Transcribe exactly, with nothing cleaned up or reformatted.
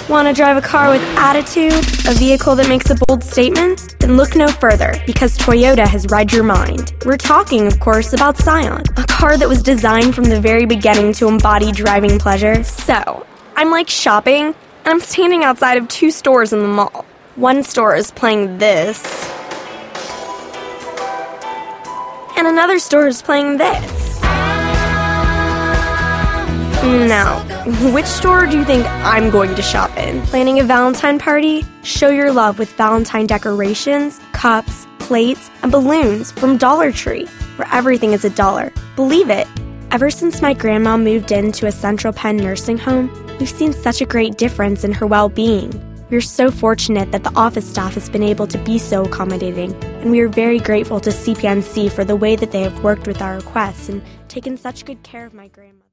Want to drive a car with attitude? A vehicle that makes a bold statement? Then look no further, because Toyota has read your mind. We're talking, of course, about Scion, a car that was designed from the very beginning to embody driving pleasure. So, I'm like shopping, and I'm standing outside of two stores in the mall. One store is playing this, and another store is playing this. Now, which store do you think I'm going to shop in? Planning a Valentine party? Show your love with Valentine decorations, cups, plates, and balloons from Dollar Tree, where everything is a dollar. Believe it. Ever since my grandma moved into a Central Penn nursing home, we've seen such a great difference in her well-being. We're so fortunate that the office staff has been able to be so accommodating, and we are very grateful to C P N C for the way that they have worked with our requests and taken such good care of my grandma.